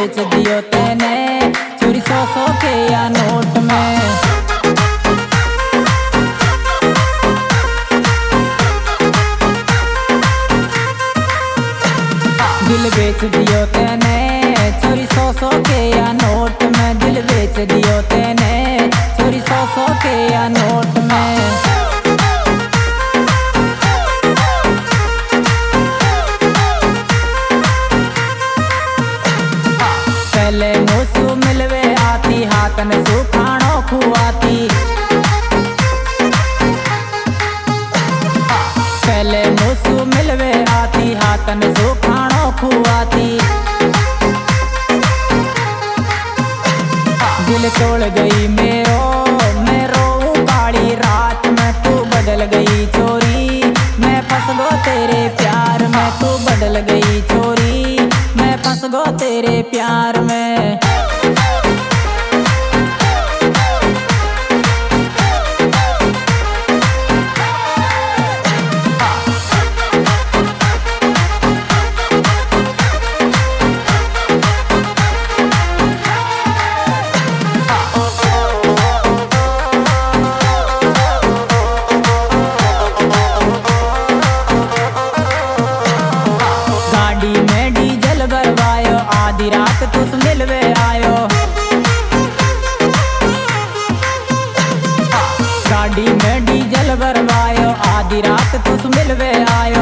बेच दियो तेने चोरी 100 के या नोट में। दिल बेच दियो तेने चोरी 100 के या नोट में। दिल बेच दियो तेने चोरी 100 के या नोट में। पहले मुसु मिलवे आती हाथन सुखाणो खुआती। पहले मुसु मिलवे आती हाथन सुखाणो खुआती। दिल तोड़ गई मेरो काली रात में। तू बदल गई चोरी मैं फंस गो तेरे प्यार में। तू बदल गई चोरी मैं फंस गो तेरे प्यार में। गाड़ी में डीजल भरवायो आधी रात तुस मिलवे आयो। गाड़ी में डीजल भरवायो आधी रात तुस मिलवे आयो।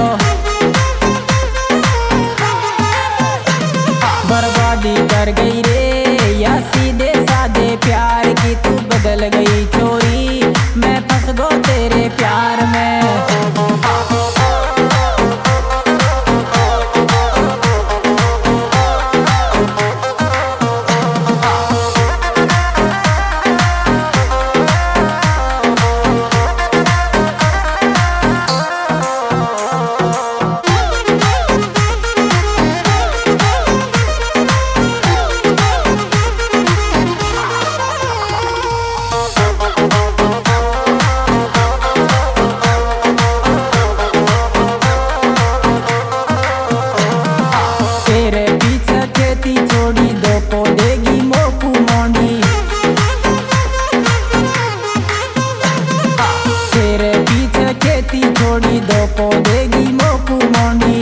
बर्बादी कर गई रे या सीधे साधे प्यार की। तू बदल गई चोरी मैं फंस गो तेरे प्यार में। छोड़ी दो को देगी मोकू मोंडी।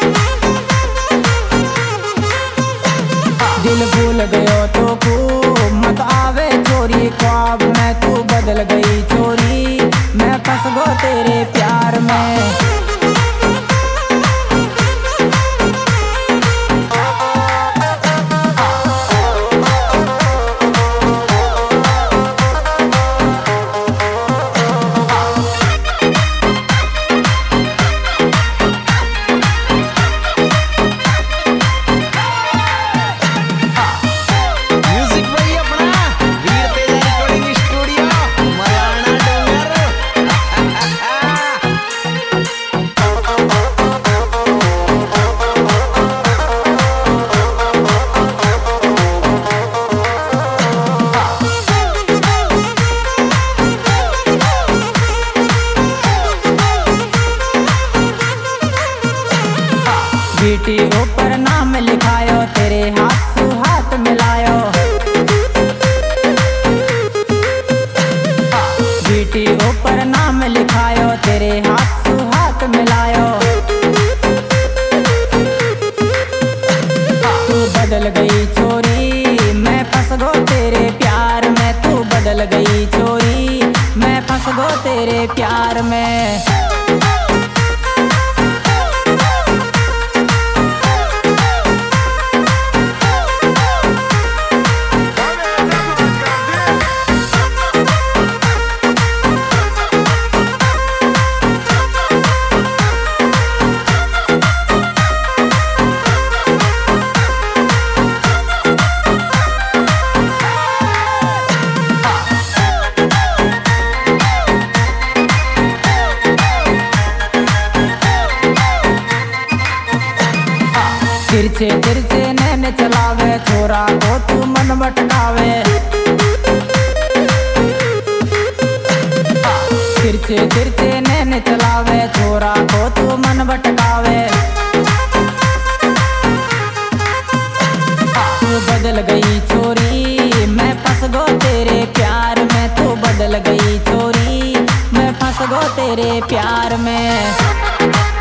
दिल भूल गयो तो को मत आवे चोरी ख्वाब में। तू बदल गई चोरी मैं फंस गो तेरे प्यार में। चीटी ऊपर नाम लिखायो तेरे हाथ सु हाथ मिलायो। चीटी ऊपर नाम लिखायो तेरे हाथ सु हाथ मिलायो। तू बदल गई चोरी मैं फंस गो तेरे प्यार में। तू बदल गई चोरी मैं फंस गो तेरे प्यार में। तिरछे तिरछे नैन चलावे छोरा को तू मन भटकावे। तिरछे तिरछे नैन चलावे छोरा को तू मन भटकावे। तू बदल गई छोरी, मैं फंस गो तेरे प्यार में, तू बदल गई छोरी, मैं फंस गो तेरे प्यार में।